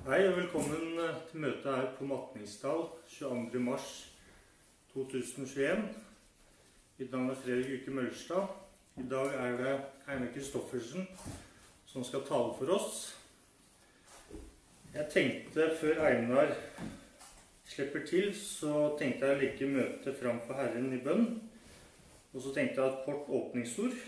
Hei og velkommen til møtet her på Matningsdal 22. mars 2021. Mitt navn er Fredrik Uke Møllerstad. I dag er det Einar Kristoffersen som skal tale for oss. Jeg tenkte før Einar slipper til, så tenkte jeg å legge møtet fram for Herren i bønn. Og så tenkte jeg et kort åpningsord.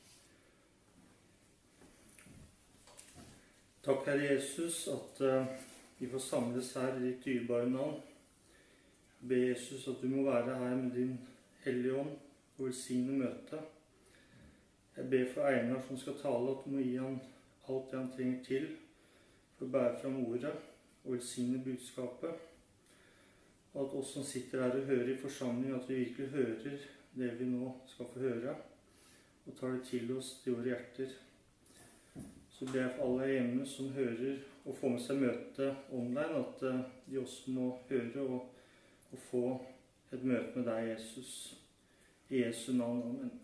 Takk, Herre Jesus, at vi får samles her i ditt dyrebare navn. Jeg ber Jesus at du må være her med din hellige ånd og velsigne møtet. Jeg ber for Einar som skal tale, at du må gi han alt det han trenger til for å bære fram ordet og velsigne budskapet. Og at oss som sitter her og hører i forsamling, at vi virkelig hører det vi nå skal få høre, og tar det til oss til våre hjerter. Så ber jeg for alle hjemme som hører og får med seg møtet online, at de også må høre og få et møte med deg, Jesus. I Jesu navn, amen.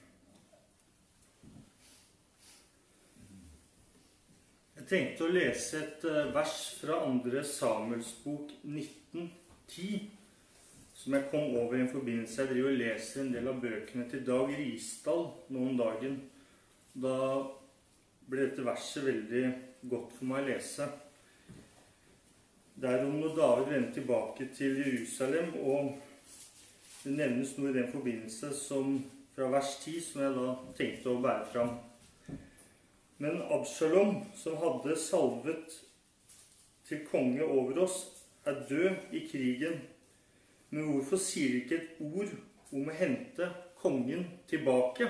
Jeg tenkte å lese et vers fra 2. Samuels bok 1910, som jeg kom over i en forbindelse. Jeg driver og leser en del av bøkene til Dag Risdal nå om dagen. Da ble dette verset veldig godt for meg å lese. Det er om når David vendte tilbake til Jerusalem, og det nevnes noe i den forbindelse som, fra vers 10, som jeg da tenkte å bære fram. Men Absalom, som hadde salvet til konge over oss, er død i krigen. Men hvorfor sier ikke et ord om å hente kongen tilbake?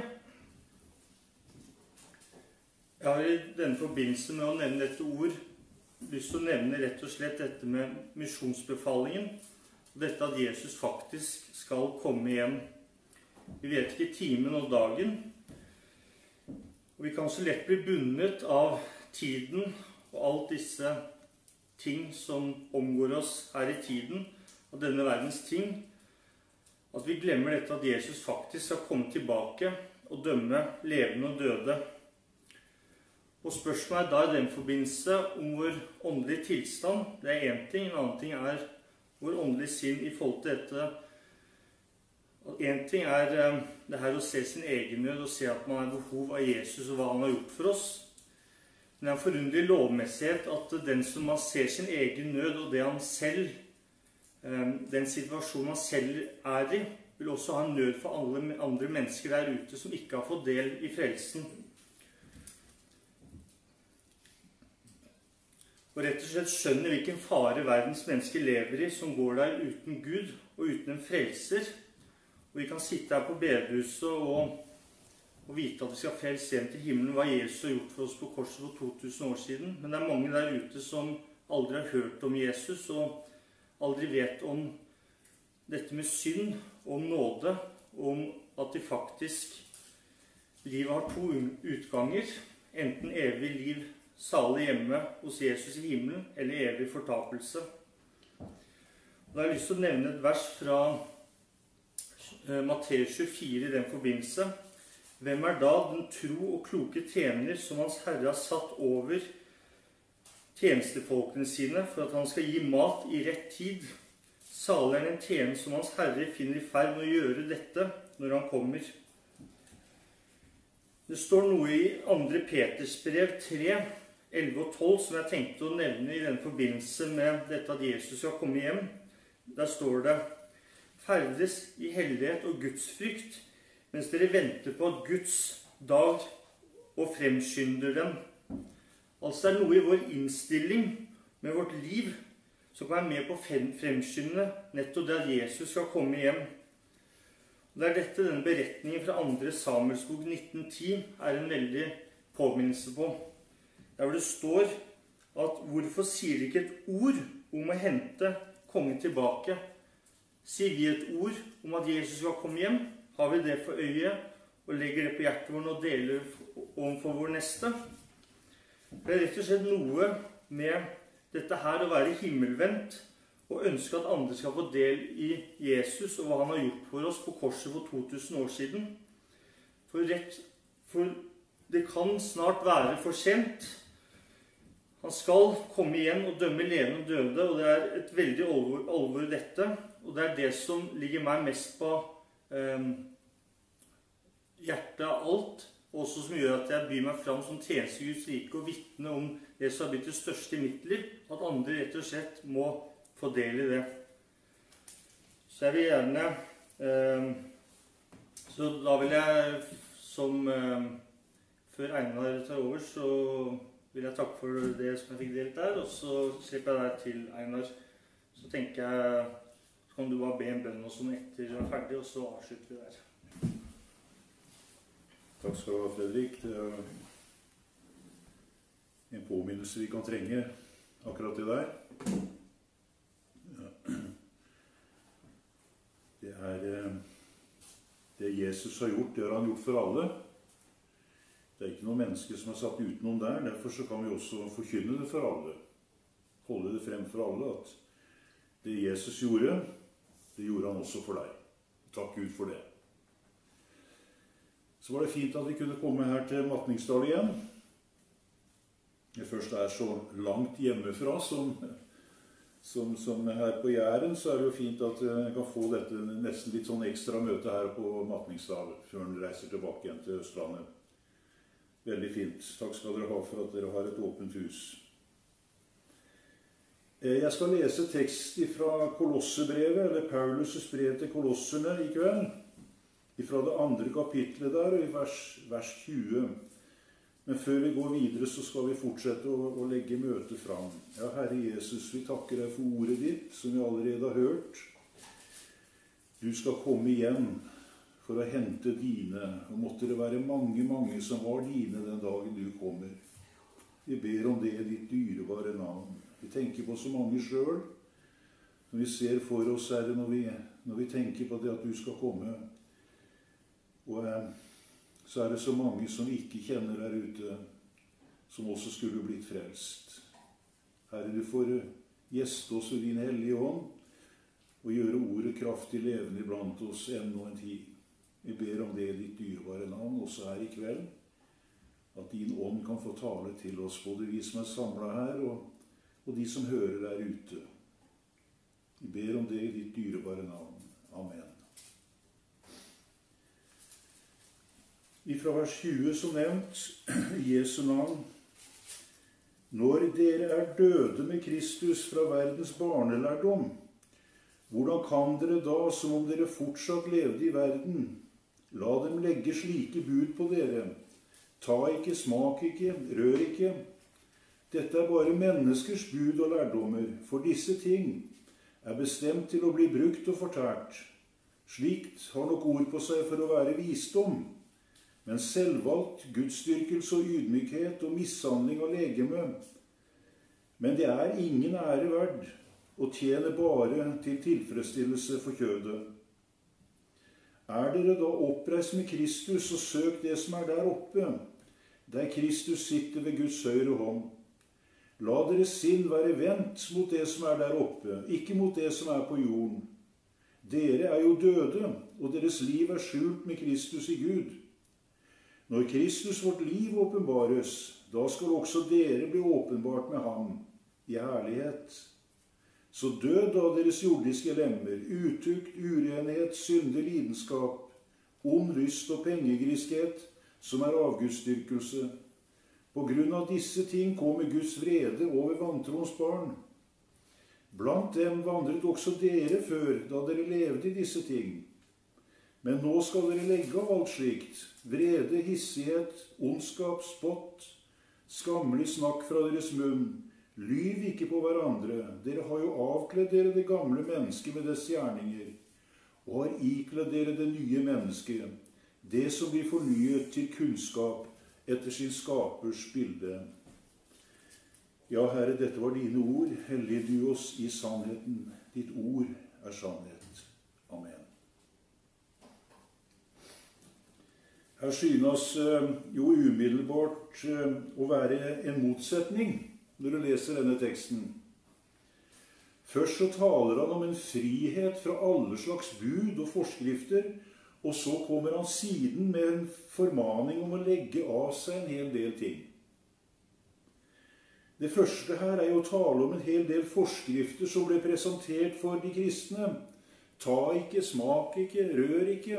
Jeg har i denne forbindelse med å nevne dette ord lyst til å nevne rett og slett dette med misjonsbefalingen, og dette at Jesus faktisk skal komme igjen. Vi vet ikke timen og dagen, og vi kan så lett bli bundet av tiden og alt disse ting som omgår oss her i tiden, og denne verdens ting, at vi glemmer dette at Jesus faktisk skal komme tilbake og dømme levende og døde. Og spørsmålet er da i den forbindelse om vår åndelige tilstand. Det er en ting. En annen ting er vår åndelige sinn i forhold til dette. En ting er det her å se sin egen nød og se at man har behov av Jesus og hva han har gjort for oss. Men det er en forunderlig lovmessighet at den som man ser sin egen nød og det han selv, den situasjonen han selv er i, vil også ha en nød for alle andre mennesker der ute som ikke har fått del i frelsen. Og rett og slett skjønner hvilken fare verdens mennesker lever i, som går der uten Gud og uten en frelser. Og vi kan sitte her på bedehuset og vite at vi skal frelse hjem til himmelen, hva Jesus har gjort for oss på korset for 2000 år siden. Men det er mange der ute som aldri har hørt om Jesus, og aldri vet om dette med synd, om nåde, om at de faktisk livet har to utganger, enten evig liv salig hjemme hos Jesus i himmelen, eller evig fortapelse. Da har jeg lyst til å nevne et vers fra Matteus 24 i den forbindelse. Hvem er da den tro og kloke tjener som hans Herre har satt over tjenestefolkene sine, for at han skal gi mat i rett tid? Salig er den tjener som hans Herre finner i ferd med å gjøre dette når han kommer. Det står noe i 2. Peters brev 3, 11 og 12, som jeg tenkte å nevne i denne forbindelse med dette at Jesus skal komme hjem. Der står det: ferdes i hellighet og gudsfrykt, mens dere venter på at Guds dag og fremskynder den. Altså det er noe i vår innstilling med vårt liv som kan være med på å fremskynde nettopp det at Jesus skal komme hjem. Det er dette denne beretningen fra 2. Samuels bok 1910 er en veldig påminnelse på. Der hvor det står at hvorfor sier de ikke et ord om å hente kongen tilbake? Sier vi et ord om at Jesus skal komme hjem? Har vi det for øyet og legger det på hjertet vårt og deler overfor vår neste? Det er rett og slett noe med dette her å være himmelvendt og ønske at andre skal få del i Jesus og hva han har gjort for oss på korset for 2000 år siden. For det kan snart være for sent. Han skal komme igjen og dømme levende og døde, og det er et veldig alvor dette. Og det er det som ligger meg mest på hjertet av alt, og også som gjør at jeg byr meg fram som tjeneste i Guds rike og vitne om det som har blitt det største i mitt liv, at andre rett og slett må få del i det. Så jeg vil gjerne, så da vil jeg, som før Einar tar over, så vil jeg takke for det som jeg fikk delt der, og så slipper jeg deg til, Einar. Så tenker jeg, så kan du bare be en bønn og sånn etter du er ferdig, og så avslutter vi der. Takk skal du ha, Fredrik. Det er en påminnelse vi kan trenge akkurat det der. Det er det Jesus har gjort, det har han gjort for alle. Det er ikke noe menneske som er satt utenom der, derfor så kan vi også forkynne det for alle. Holde det frem for alle, at det Jesus gjorde, det gjorde han også for deg. Takk Gud for det. Så var det fint at vi kunne komme her til Matningsdal igjen. Det første er så langt hjemmefra som her på Jæren, så er det jo fint at jeg kan få dette nesten litt sånn ekstra møte her på Matningsdal, før den reiser tilbake igjen til Østlandet. Veldig fint. Takk skal dere ha for at dere har et åpent hus. Jeg skal lese tekst fra Kolossebrevet, eller Paulus' brev til Kolosserne i kveld. Fra det andre kapitlet der, og i vers 20. Men før vi går videre, så skal vi fortsette å legge møtet fram. Ja, Herre Jesus, vi takker deg for ordet ditt, som vi allerede har hørt. Du skal komme igjen for å hente dine, og måtte det være mange, mange som var dine den dagen du kommer. Vi ber om det i ditt dyrebare navn. Vi tenker på så mange selv, når vi ser for oss, Herre, når vi tenker på det at du skal komme. Og så er det så mange som ikke kjenner der ute, som også skulle blitt frelst. Herre, du får gjeste oss i din hellige ånd, og gjøre ordet kraftig levende blant oss enda en tid. Vi ber om det i ditt dyrebare navn, også her i kveld, at din ånd kan få tale til oss, både vi som er samlet her, og de som hører der ute. Vi ber om det i ditt dyrebare navn. Amen. Fra vers 20 som nevnt, i Jesu navn. Når dere er døde med Kristus fra verdens barnelærdom, hvordan kan dere da, som om dere fortsatt levde i verden, la dem legge slike bud på dere? Ta ikke, smak ikke, rør ikke. Dette er bare menneskers bud og lærdommer, for disse ting er bestemt til å bli brukt og fortært. Slikt har nok ord på seg for å være visdom, men selvvalgt gudsdyrkelse og ydmykhet og mishandling av legeme. Men det er ingen ære verd og tjener bare til tilfredsstillelse for kjødet. Er dere da oppreist med Kristus, og søk det som er der oppe, der Kristus sitter ved Guds høyre hånd. La deres sinn være vendt mot det som er der oppe, ikke mot det som er på jorden. Dere er jo døde, og deres liv er skjult med Kristus i Gud. Når Kristus vårt liv åpenbares, da skal også dere bli åpenbart med ham i herlighet. Så død av deres jordiske lemmer, utukt, urenhet, syndig lidenskap, ond lyst og pengegriskhet, som er avgudsdyrkelse. På grunn av disse ting kommer Guds vrede over vantroens barn. Blant dem vandret også dere før, da dere levde i disse ting. Men nå skal dere legge av alt slikt, vrede, hissighet, ondskap, spott, skammelig snakk fra deres munn. Lyv ikke på hverandre, dere har jo avkledd dere det gamle mennesket med dets gjerninger, og har ikledd dere det nye mennesket, det som blir fornyet til kunnskap etter sin skapers bilde. Ja, Herre, dette var dine ord, hellige du oss i sannheten, ditt ord er sannhet. Amen. Her synes jo umiddelbart å være en motsetning når du leser denne teksten. Først så taler han om en frihet fra alle slags bud og forskrifter, og så kommer han siden med en formaning om å legge av seg en hel del ting. Det første her er jo å tale om en hel del forskrifter som ble presentert for de kristne. Ta ikke, smak ikke, rør ikke.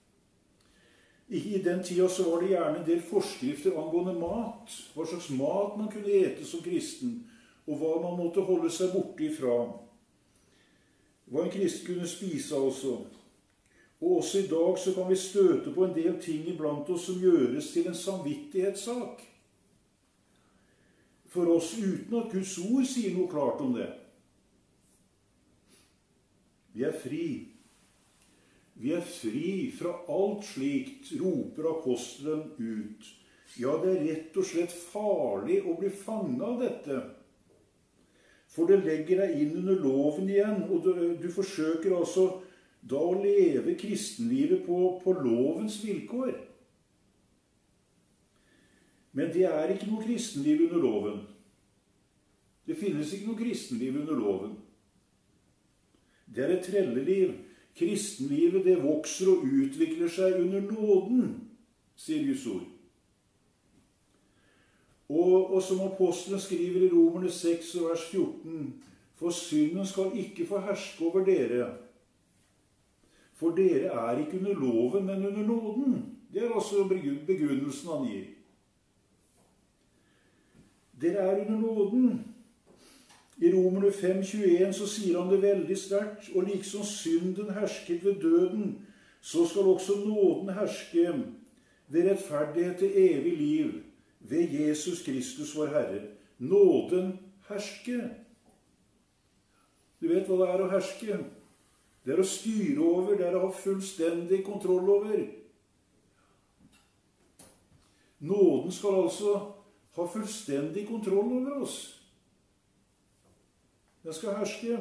I den tida så var det gjerne en del forskrifter angående mat. Hva slags mat man kunne ete som kristen, og hva man måtte holde seg borte ifra. Hva en kristen kunne spise altså. Og også i dag så kan vi støte på en del ting iblant oss som gjøres til en samvittighetssak for oss, uten at Guds ord sier noe klart om det. Vi er fri. Vi er fri fra alt slikt, roper apostelen ut. Ja, det er rett og slett farlig å bli fanget av dette. For det legger deg inn under loven igjen, og du forsøker altså da å leve kristenlivet på lovens vilkår. Men det er ikke noe kristenliv under loven. Det finnes ikke noe kristenliv under loven. Det er et trelleliv. Kristenlivet, det vokser og utvikler seg under nåden, sier Guds ord. Og som apostelen skriver i Romerne 6, vers 14, for synden skal ikke få herske over dere. For dere er ikke under loven, men under nåden. Det er altså begrunnelsen han gir. Dere er under nåden. I Romerne 5,21 så sier han det veldig sterkt, og liksom synden hersket ved døden, så skal også nåden herske ved rettferdighet til evig liv, ved Jesus Kristus vår Herre. Nåden herske. Du vet hva det er å herske? Det er å styre over, det er å ha fullstendig kontroll over. Nåden skal altså ha fullstendig kontroll over oss. Den skal herske.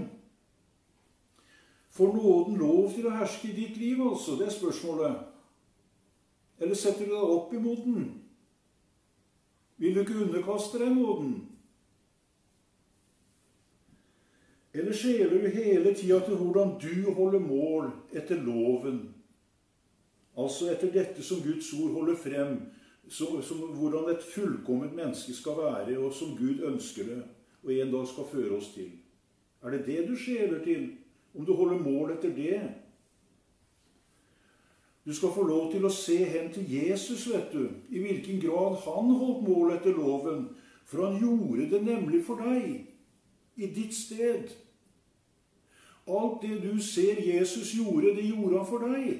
Får nåden lov til å herske i ditt liv, altså? Det er spørsmålet. Eller setter du deg opp imot den? Vil du ikke underkaste deg nåden? Eller skjeler du hele tida til hvordan du holder mål etter loven? Altså etter dette som Guds ord holder frem, som hvordan et fullkomment menneske skal være, og som Gud ønsker det, og en dag skal føre oss til. Er det det du skjeler til, om du holder mål etter det? Du skal få lov til å se hen til Jesus, vet du, i hvilken grad han holdt mål etter loven, for han gjorde det nemlig for deg, i ditt sted. Alt det du ser Jesus gjorde, det gjorde han for deg.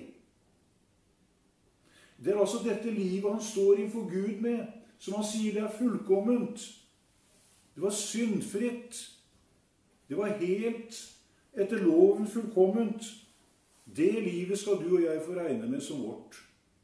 Det er altså dette livet han står innfor Gud med, som han sier det er fullkomment. Det var syndfritt. Det var helt etter loven fullkomment. Det livet skal du og jeg få regne med som vårt.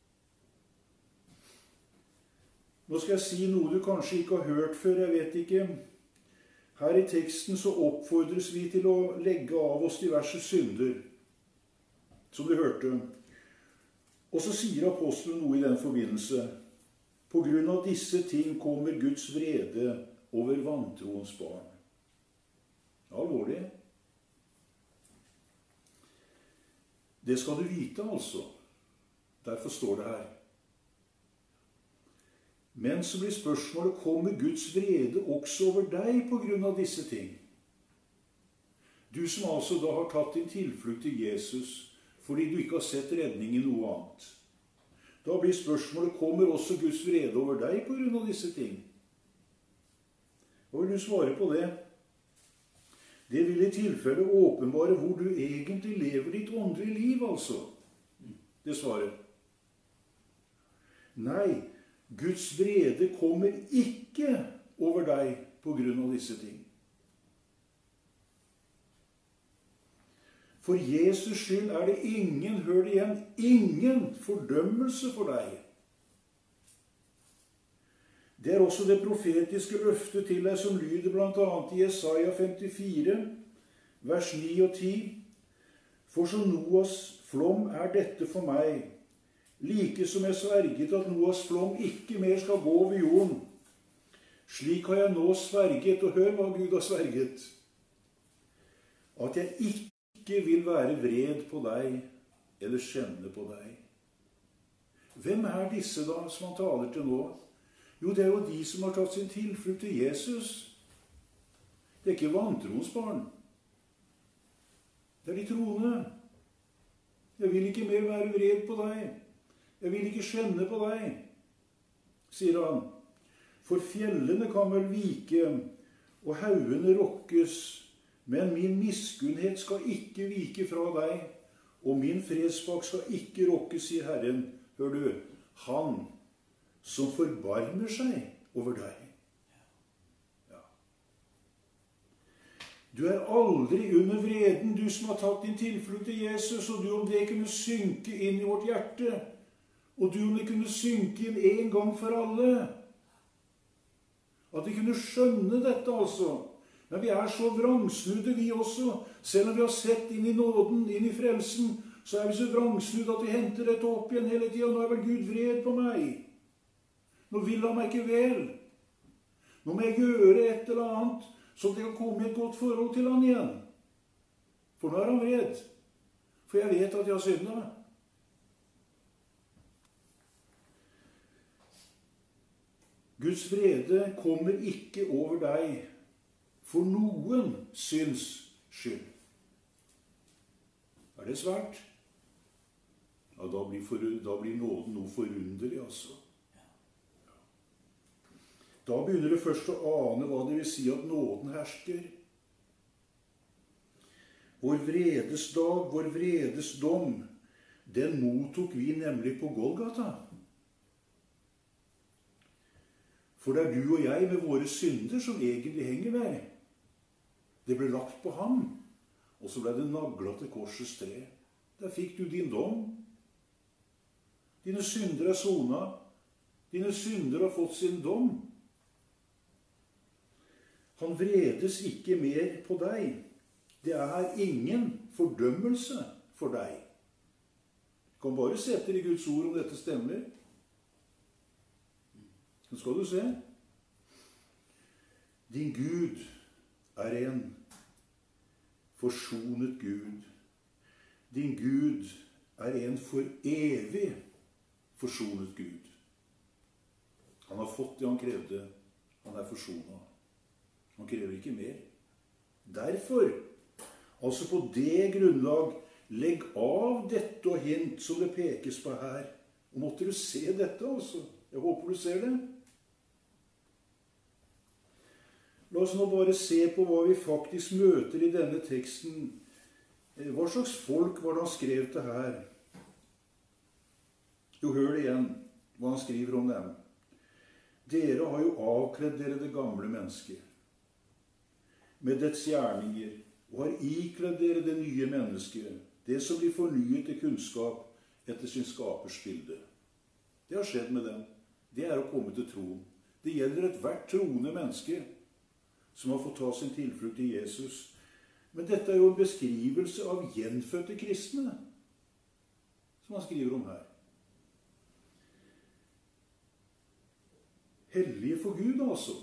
Nå skal jeg si noe du kanskje ikke har hørt før, jeg vet ikke. Her i teksten så oppfordres vi til å legge av oss diverse synder, som du hørte. Og så sier apostelen noe i den forbindelse. På grunn av disse ting kommer Guds vrede over vantroens barn. Alvorlig. Det skal du vite, altså. Derfor står det her. Men så blir spørsmålet, kommer Guds vrede også over deg på grunn av disse ting? Du som altså da har tatt din tilflukt til Jesus, fordi du ikke har sett redning i noe annet. Da blir spørsmålet, kommer også Guds vrede over deg på grunn av disse ting? Hva vil du svare på det? Det vil i tilfelle åpenbare hvor du egentlig lever ditt åndelige liv, altså. Det svaret. Nei, Guds vrede kommer ikke over deg på grunn av disse ting. For Jesus skyld er det ingen, hør det igjen, ingen fordømmelse for deg. Det er også det profetiske løftet til deg som lyder blant annet i Jesaja 54, vers 9 og 10. For som Noas flom er dette for meg, like som jeg sverget at Noas flom ikke mer skal gå over jorden. Slik har jeg nå sverget, og hør hva Gud har sverget, at jeg ikke vil være vred på deg, eller skjenne på deg. Hvem er disse da, som han taler til nå? Jo, det er jo de som har tatt sin tilflukt til Jesus. Det er ikke vantroens barn. Det er de troende. Jeg vil ikke mer være vred på deg. Jeg vil ikke skjenne på deg, sier han. For fjellene kan vel vike, og haugene rokkes, men min miskunnhet skal ikke vike fra deg, og min fredsbak skal ikke rokkes, sier Herren. Hør du, han som forbarmer seg over deg. Ja. Du er aldri under vreden, du som har tatt din tilflukt til Jesus, og du om det kunne synke inn i vårt hjerte, og du om det kunne synke inn en gang for alle. At vi kunne skjønne dette, altså. Men vi er så vrangsnudde, vi også. Selv om vi har sett inn i nåden, inn i frelsen, så er vi så vrangsnudde at vi henter dette opp igjen hele tiden. Nå er vel Gud vred på meg. Nå vil han meg ikke vel. Nå må jeg gjøre et eller annet, så det kan komme i et godt forhold til han igjen. For nå er han vred. For jeg vet at jeg har syndet. Guds vrede kommer ikke over deg for noen syns skyld. Er det svært? Ja, da blir nåden noe forunderlig, altså. Da begynner du først å ane hva det vil si at nåden hersker. Vår vredes dag, vår vredes dom, den mottok vi nemlig på Golgata. For det er du og jeg med våre synder som egentlig henger der. Det ble lagt på ham, og så ble det naglet til korsets tre. Der fikk du din dom. Dine synder er sona. Dine synder har fått sin dom. Han vredes ikke mer på deg. Det er ingen fordømmelse for deg. Du kan bare se etter i Guds ord om dette stemmer. Nå skal du se. Din Gud er en forsonet Gud. Din Gud er en for evig forsonet Gud. Han har fått det han krevde. Han er forsonet. Han krever ikke mer. Derfor, altså på det grunnlag, legg av dette og hint som det pekes på her. Og måtte du se dette også. Jeg håper du ser det. La oss nå bare se på hva vi faktisk møter i denne teksten. Hva slags folk var det han skrev til her? Jo, hør det igjen, hva han skriver om dem. Dere har jo avkledd dere det gamle mennesket med dets gjerninger, og har ikledd dere det nye mennesket, det som blir fornyet til kunnskap etter sin skapers bilde. Det har skjedd med dem. Det er å komme til tro. Det gjelder et hvert troende menneske som har fått ta sin tilflukt til Jesus. Men dette er jo en beskrivelse av gjenfødte kristne, som han skriver om her. Hellige for Gud, altså.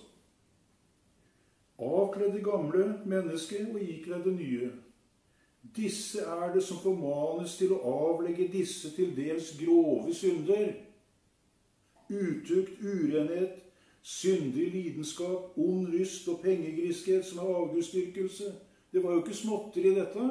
Avkledde gamle mennesker og ikledde nye. Disse er det som formanes til å avlegge disse til dels grove synder. Utukt, urenhet, syndig lidenskap, ond lyst og pengegriskhet som er avgudsdyrkelse. Det var jo ikke småtter i dette.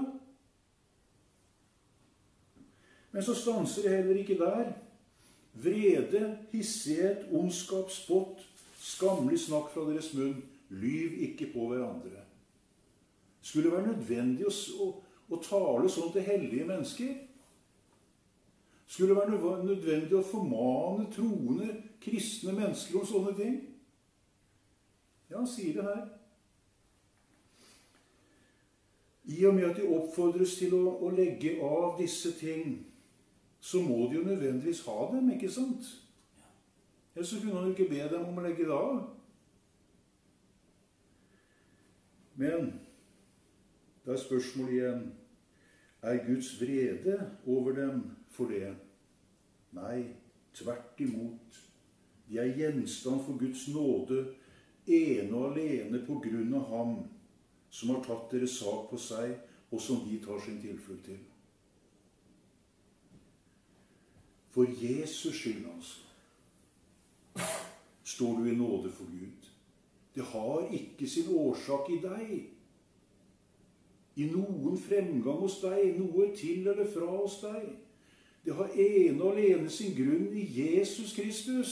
Men så stanser det heller ikke der. Vrede, hissighet, ondskap, spott, skammelig snakk fra deres munn. Lyv ikke på hverandre. Skulle det være nødvendig å tale sånn til hellige mennesker? Skulle det være nødvendig å formane troende, kristne mennesker om sånne ting? Ja, han sier det her. I og med at de oppfordres til å legge av disse ting, så må de jo nødvendigvis ha dem, ikke sant? Ellers så kunne han jo ikke be dem om å legge det av. Men da er spørsmålet igjen, er Guds vrede over dem for det? Nei, tvert imot. De er gjenstand for Guds nåde, ene og alene på grunn av ham, som har tatt deres sak på seg, og som de tar sin tilflukt til. For Jesus skyld, altså, står du i nåde for Gud. Det har ikke sin årsak i deg, i noen fremgang hos deg, noe til eller fra hos deg. Det har ene og alene sin grunn i Jesus Kristus.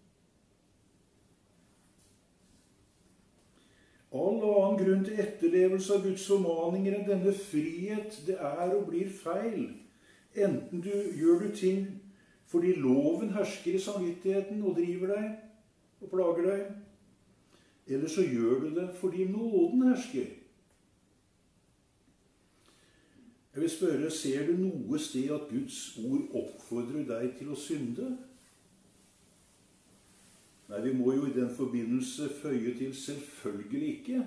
All annen grunn til etterlevelse av Guds formaninger enn denne frihet, det er og blir feil. Enten gjør du ting fordi loven hersker i samvittigheten og driver deg og plager deg, eller så gjør du det fordi nåden hersker. Jeg vil spørre, ser du noe sted at Guds ord oppfordrer deg til å synde? Nei, vi må jo i den forbindelse føye til selvfølgelig ikke.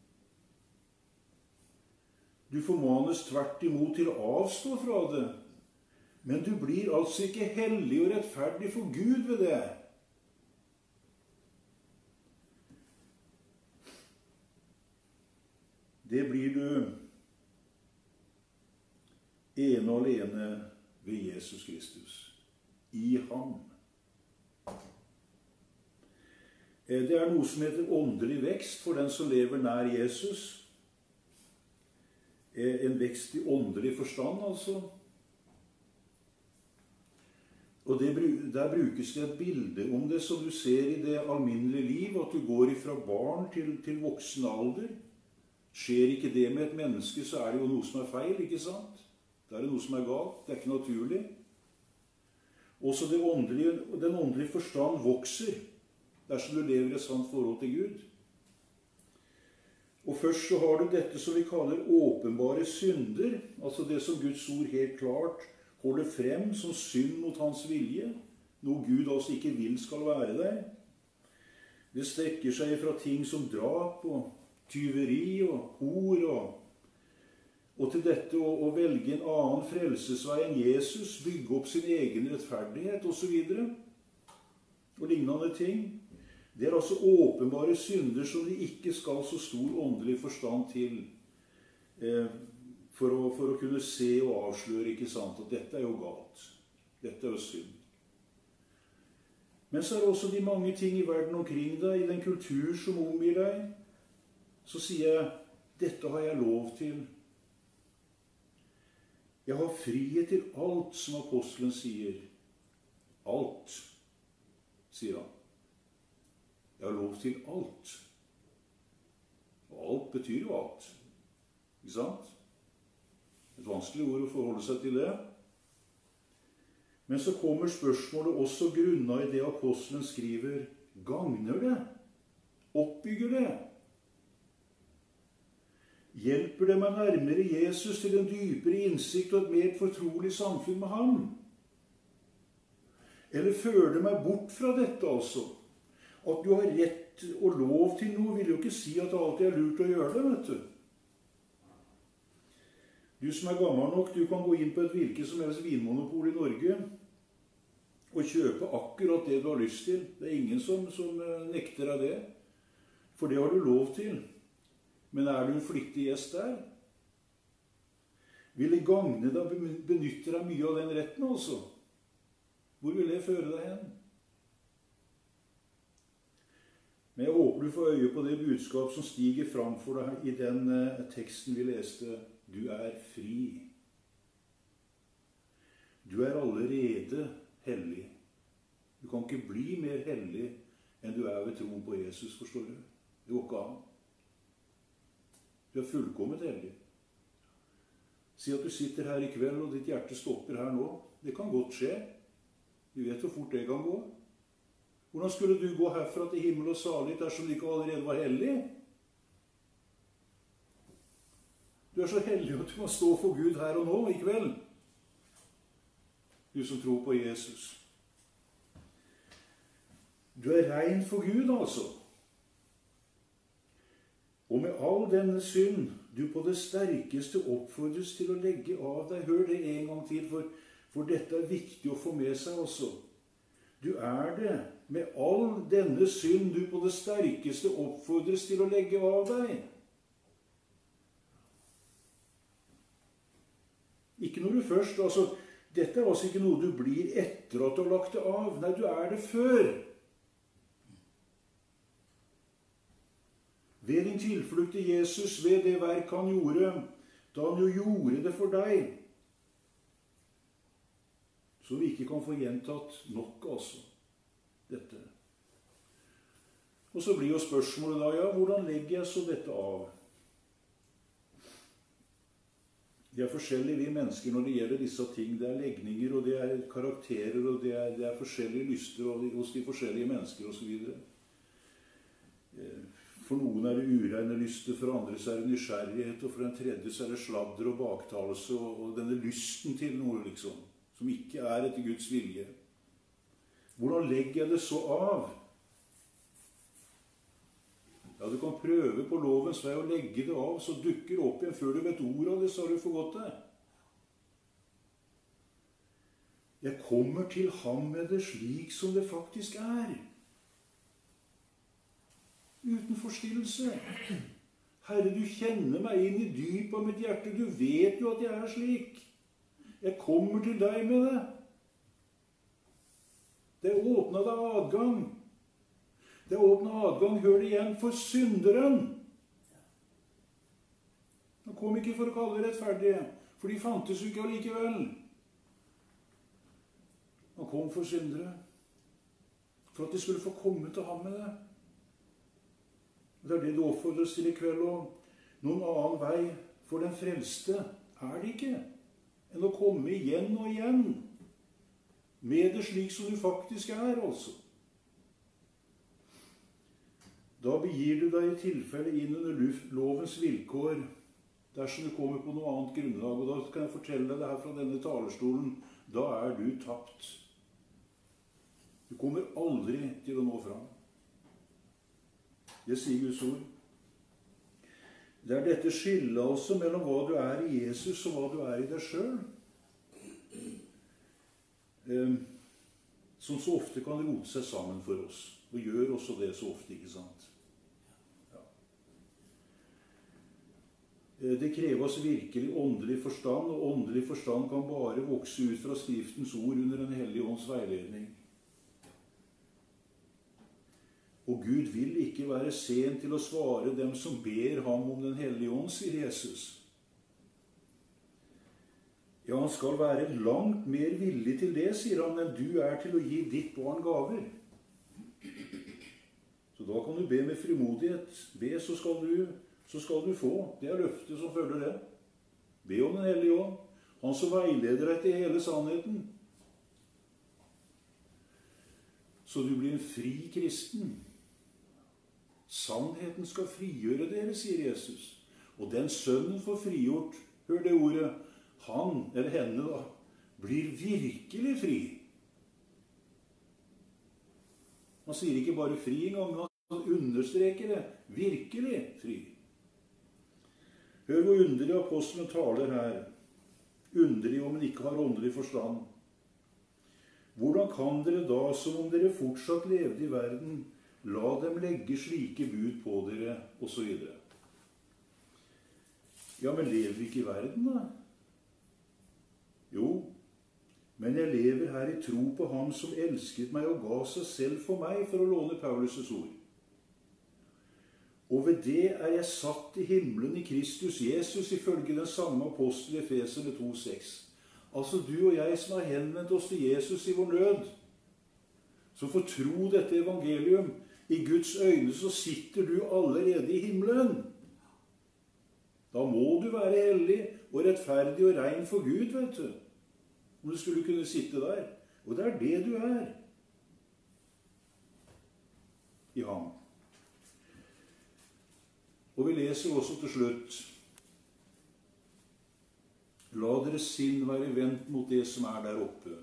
Du formanes tvert imot til å avstå fra det, men du blir altså ikke hellig og rettferdig for Gud ved det. Det blir du ene og alene ved Jesus Kristus. I ham. Det er noe som heter åndelig vekst for den som lever nær Jesus. En vekst i åndelig forstand, altså. Og der brukes det et bilde om det som du ser i det alminnelige liv, at du går fra barn til voksen alder. Skjer ikke det med et menneske, så er det jo noe som er feil, ikke sant? Da er det noe som er galt, det er ikke naturlig. Også den åndelige forstand vokser dersom du lever i et sånt forhold til Gud. Og først så har du dette som vi kaller åpenbare synder, altså det som Guds ord helt klart holder frem som synd mot hans vilje, noe Gud altså ikke vil skal være der. Det strekker seg fra ting som drap og tyveri og hor og til dette å velge en annen frelsesvei enn Jesus, bygge opp sin egen rettferdighet og så videre, og lignende ting. Det er altså åpenbare synder som de ikke skal så stor åndelig forstand til for å kunne se og avsløre, ikke sant, at dette er jo galt. Dette er jo synd. Men så er det også de mange ting i verden omkring deg, i den kultur som omgir deg. Så sier jeg, dette har jeg lov til. Jeg har frihet til alt, som apostelen sier. Alt, sier han. Jeg har lov til alt. Og alt betyr jo alt. Ikke sant? Et vanskelig ord å forholde seg til det. Men så kommer spørsmålet også grunnet i det apostelen skriver. Gagner det? Oppbygger det? Hjelper det meg nærmere Jesus til en dypere innsikt og et mer fortrolig samfunn med ham? Eller fører det meg bort fra dette altså? At du har rett og lov til noe vil jo ikke si at det alltid er lurt å gjøre det, vet du. Du som er gammel nok, du kan gå inn på et hvilket som helst vinmonopol i Norge og kjøpe akkurat det du har lyst til. Det er ingen som nekter deg det, for det har du lov til. Men er du en flittig gjest der? Vil det gagne deg å benytte deg mye av den retten, altså? Hvor vil det føre deg hen? Men jeg håper du får øye på det budskap som stiger fram for deg i den teksten vi leste. Du er fri. Du er allerede hellig. Du kan ikke bli mer hellig enn du er ved troen på Jesus, forstår du? Det går ikke an. Du er fullkomment hellig. Si at du sitter her i kveld, og ditt hjerte stopper her nå. Det kan godt skje. Du vet hvor fort det kan gå. Hvordan skulle du gå herfra til himmel og salig dersom du ikke allerede var hellig? Du er så hellig at du må stå for Gud her og nå, i kveld. Du som tror på Jesus. Du er rein for Gud, altså. Og med all denne synd, du på det sterkeste oppfordres til å legge av deg. Hør det en gang til, for dette er viktig å få med seg også. Du er det. Med all denne synd, du på det sterkeste oppfordres til å legge av deg. Ikke når du først, altså, dette er altså ikke noe du blir etter at du har lagt det av. Nei, du er det før. Ved din tilflukt til Jesus, ved det verk han gjorde, da han jo gjorde det for deg. Så vi ikke kan få gjentatt nok, altså, dette. Og så blir jo spørsmålet da, ja, hvordan legger jeg så dette av? Det er forskjellige vi mennesker når det gjelder disse ting. Det er legninger, og det er karakterer, og det er forskjellige lyster hos de forskjellige mennesker, og så videre. For noen er det ureine lyster, for andre så er det nysgjerrighet, og for den tredje så er det sladder og baktalelse, og denne lysten til noe, liksom, som ikke er etter Guds vilje. Hvordan legger jeg det så av? Ja, du kan prøve på lovens vei å legge det av, så dukker det opp igjen før du vet ordet av det, så har du forgått det. Jeg kommer til ham med det slik som det faktisk er. Uten forstillelse. Herre, du kjenner meg inn i dypet av mitt hjerte. Du vet jo at jeg er slik. Jeg kommer til deg med det. Det er åpnet av adgang. Det er åpnet adgang, hør det igjen, for synderen. Han kom ikke for å kalle det rettferdige, for de fantes jo ikke allikevel. Han kom for syndere, for at de skulle få komme til ham med det. Det er det du oppfordres til i kveld, og noen annen vei for den frelste er det ikke, enn å komme igjen og igjen med det slik som du faktisk er, altså. Da begir du deg i tilfelle inn under lovens vilkår, dersom du kommer på noe annet grunnlag, og da kan jeg fortelle deg det her fra denne talerstolen, da er du tapt. Du kommer aldri til å nå fram. Det sier Guds ord. Det er dette skillet også mellom hva du er i Jesus og hva du er i deg selv, som så ofte kan rote seg sammen for oss, og gjør også det så ofte, ikke sant? Ja. Det kreves virkelig åndelig forstand, og åndelig forstand kan bare vokse ut fra Skriftens ord under Den hellige ånds veiledning. Og Gud vil ikke være sen til å svare dem som ber ham om Den hellige ånd, sier Jesus. Ja, han skal være langt mer villig til det, sier han, enn du er til å gi ditt barn gaver. Så da kan du be med frimodighet. Be, så skal du få. Det er løftet som følger det. Be om Den hellige ånd. Han som veileder deg til hele sannheten. Så du blir en fri kristen. Sannheten skal frigjøre dere, sier Jesus. Og den sønnen får frigjort, hør det ordet, han, eller henne da, blir virkelig fri. Han sier ikke bare fri en gang, han understreker det, virkelig fri. Hør hvor underlig apostelen taler her. Underlig om han ikke har åndelig forstand. Hvordan kan dere da, som om dere fortsatt levde i verden, la dem legge slike bud på dere, og så videre. Ja, men lever vi ikke i verden, da? Jo, men jeg lever her i tro på ham som elsket meg og ga seg selv for meg, for å låne Paulus' ord. Og ved det er jeg satt i himmelen i Kristus Jesus, ifølge den samme apostel i Efeserne 2,6. Altså du og jeg som har henvendt oss til Jesus i vår nød, som får tro dette evangelium. I Guds øyne så sitter du allerede i himmelen. Da må du være hellig og rettferdig og rein for Gud, vet du. Om du skulle kunne sitte der. Og det er det du er. I ham. Og vi leser også til slutt. La deres sinn være vendt mot det som er der oppe.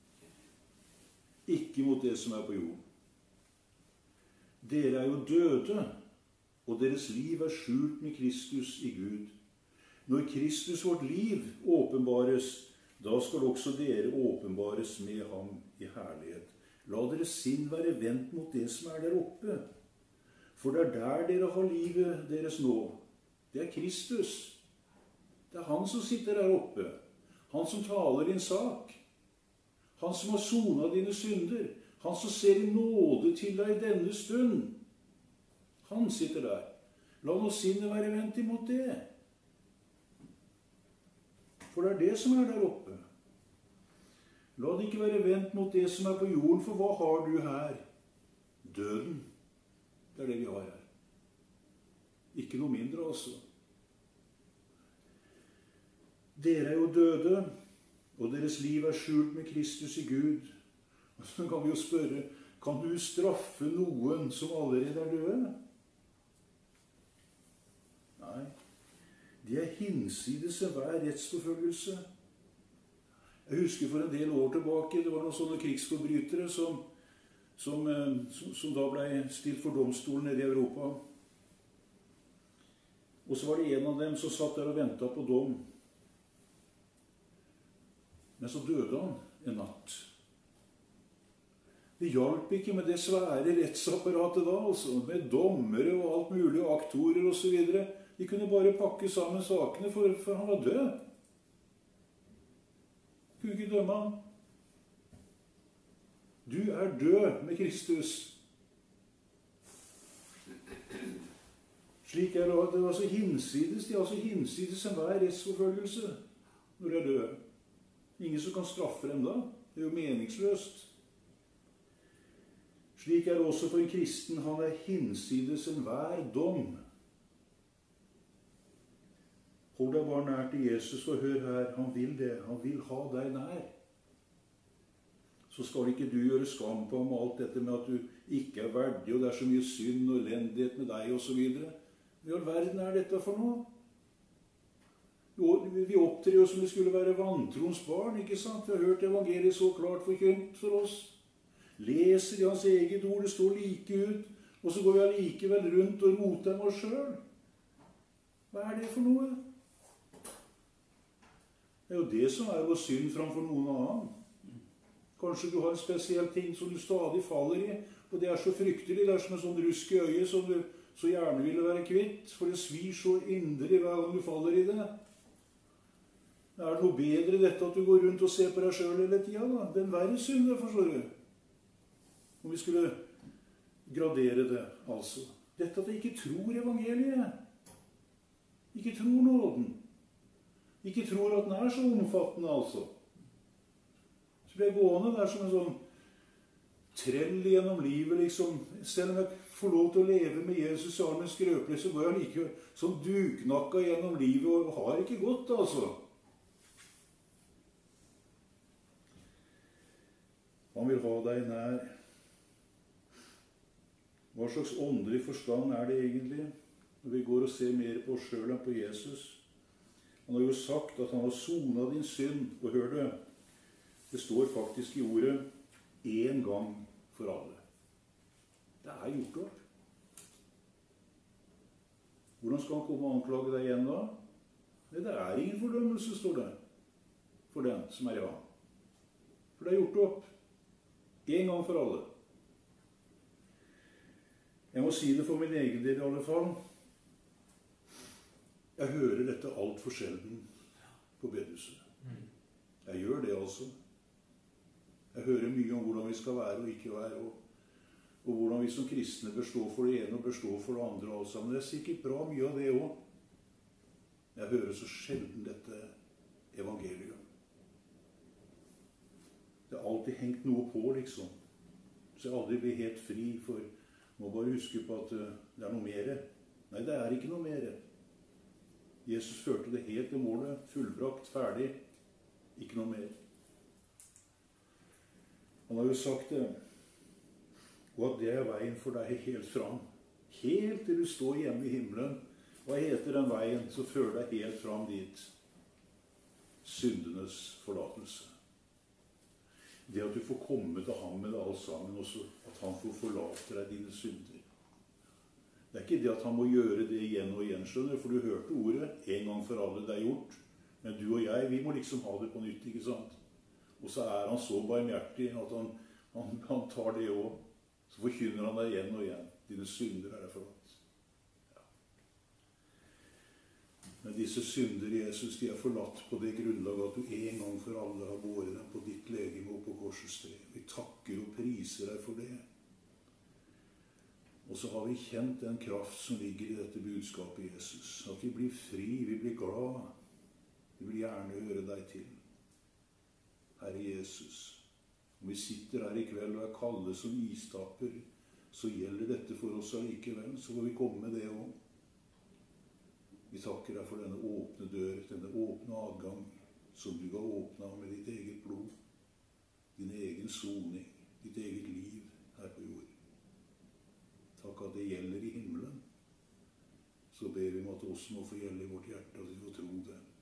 Ikke mot det som er på jorden. Dere er jo døde, og deres liv er skjult med Kristus i Gud. Når Kristus vårt liv åpenbares, da skal også dere åpenbares med ham i herlighet. La deres sinn være vendt mot det som er der oppe. For det er der dere har livet deres nå. Det er Kristus. Det er han som sitter der oppe. Han som taler din sak. Han som har sonet dine synder. Han som ser i nåde til deg i denne stund. Han sitter der. La nå sinnet være vendt imot det. For det er det som er der oppe. La det ikke være vendt mot det som er på jorden, for hva har du her? Døden. Det er det vi har her. Ikke noe mindre, altså. Dere er jo døde, og deres liv er skjult med Kristus i Gud. Og så kan vi jo spørre, kan du straffe noen som allerede er døde? Nei. De er hinsides enhver rettsforfølgelse. Jeg husker for en del år tilbake, det var noen sånne krigsforbrytere som da ble stilt for domstolen nede i Europa. Og så var det en av dem som satt der og ventet på dom. Men så døde han en natt. Det hjalp ikke med det svære rettsapparatet da, altså, med dommere og alt mulig, og aktorer og så videre. De kunne bare pakke sammen sakene, for han var død. Kunne ikke dømme han. Du er død med Kristus. Slik er det. Det var så hinsides, de er altså hinsides enhver rettsforfølgelse når de er døde. Ingen som kan straffe dem da. Det er jo meningsløst. Slik er det også for en kristen. Han er hinsides enhver dom. Hold deg bare nær til Jesus, og hør her, han vil det. Han vil ha deg nær. Så skal ikke du gjøre skam på om alt dette med at du ikke er verdig, og det er så mye synd og elendighet med deg, og så videre. Hva i all verden er dette for noe? Vi opptrer jo som det skulle være vantroens barn, ikke sant? Vi har hørt evangeliet så klart forkynt for oss. Leser i hans eget ord, det står like ut, og så går vi allikevel rundt og roter med oss selv. Hva er det for noe? Det er jo det som er vår synd framfor noen annen. Kanskje du har en spesiell ting som du stadig faller i, og det er så fryktelig, det er som en sånn rusk i øyet som du så gjerne ville være kvitt, for det svir så inderlig hver gang du faller i det. Det er noe bedre dette at du går rundt og ser på deg selv hele tiden, da. Det er en verre synd, det, forstår du. Om vi skulle gradere det, altså. Dette at jeg ikke tror evangeliet. Ikke tror nåden. Ikke tror at den er så omfattende, altså. Så blir jeg gående der som en sånn trell gjennom livet, liksom. Selv om jeg får lov til å leve med Jesus og har med skrøpelig, så går jeg like sånn duknakka gjennom livet og har ikke gått, altså. Han vil ha deg nær. Hva slags åndelig forstand er det egentlig når vi går og ser mer på oss selv enn på Jesus? Han har jo sagt at han har sonet din synd, og hør det, det står faktisk i ordet en gang for alle. Det er gjort opp. Hvordan skal han komme og anklage deg igjen da? Nei, det er ingen fordømmelse, står det, for den som er i ham. For det er gjort opp. En gang for alle. Jeg må si det for min egen del i alle fall. Jeg hører dette alt for sjelden på bedehuset. Jeg gjør det altså. Jeg hører mye om hvordan vi skal være og ikke være, og hvordan vi som kristne bør stå for det ene og bør stå for det andre. Altså. Men det er sikkert bra mye av det også. Jeg hører så sjelden dette evangeliet. Det har alltid hengt noe på, liksom. Så jeg aldri blir helt fri, for må bare huske på at det er noe mer. Nei, det er ikke noe mer. Jesus førte det helt til målet, fullbrakt, ferdig. Ikke noe mer. Han har jo sagt det, og at det er veien for deg helt fram. Helt til du står hjemme i himmelen. Hva heter den veien som fører deg helt fram dit? Syndenes forlatelse. Det at du får komme til ham med det alt sammen, også at han får forlate deg dine synder. Det er ikke det at han må gjøre det igjen og igjen, skjønner, for du hørte ordet, en gang for alle det er gjort. Men du og jeg, vi må liksom ha det på nytt, ikke sant? Og så er han så barmhjertig at han tar det også. Så forkynner han deg igjen og igjen. Dine synder er deg forlatt. Ja. Men disse synder i Jesus, de er forlatt på det grunnlag at du en gang for alle har båret dem på ditt legeme og på korsets tre. Vi takker og priser deg for det. Og Og så har vi kjent den kraft som ligger i dette budskapet, Jesus. At vi blir fri, vi blir glad. Vi vil gjerne høre deg til. Herre Jesus, om vi sitter her i kveld og er kalde som istapper, så gjelder dette for oss allikevel. Så får vi komme med det også. Vi takker deg for denne åpne dør, denne åpne adgang, som du har åpnet med ditt eget blod, din egen soning, ditt eget liv her på jord. Takk at det gjelder i himmelen. Så ber vi om at det også må få gjelde i vårt hjerte, og at vi får tro det.